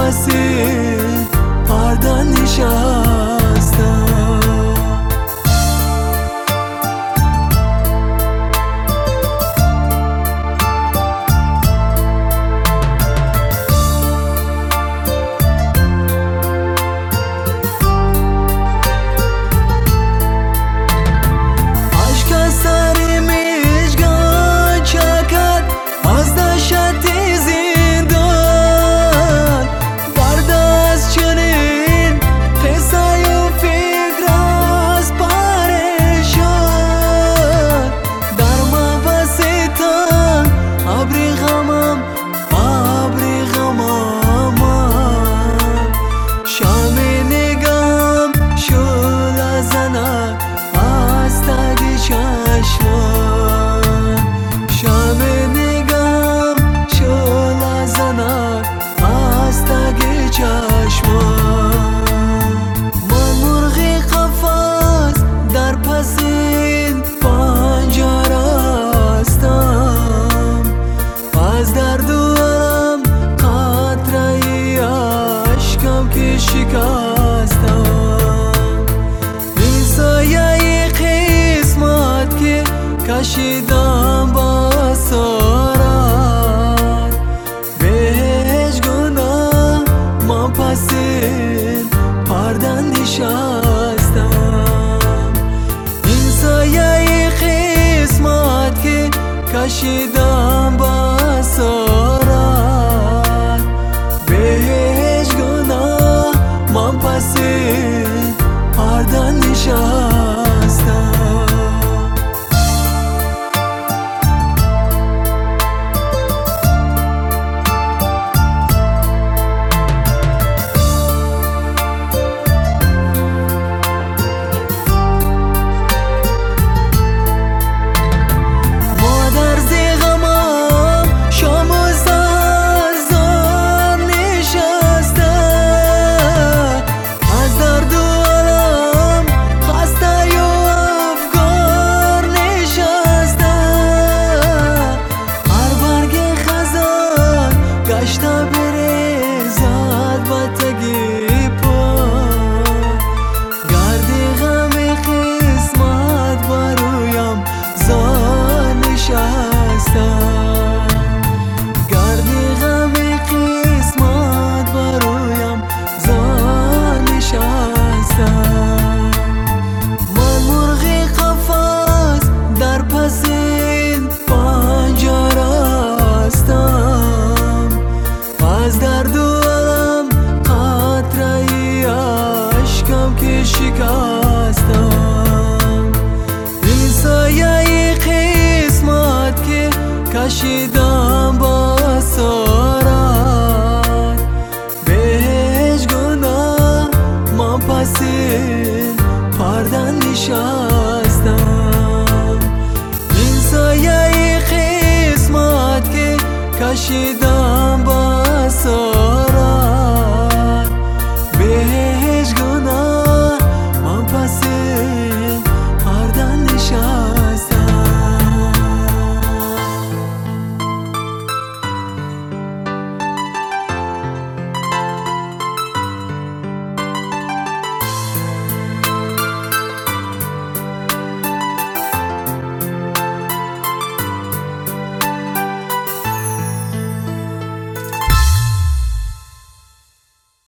پسی پردن نشستم. شکستم این سایه قسمت که کشیدم با اسارت، به هیچ گناه من پس پردن نشستم. این سایه قسمت که کشیدم با اسارت، به هیچ گناه من پس پردن نشستم. شکستم این سایه قسمت که کشیدم با اسارت، به هیچ گناه من پس پردن نشستم. این سایه قسمت که کشیدم با اسارت،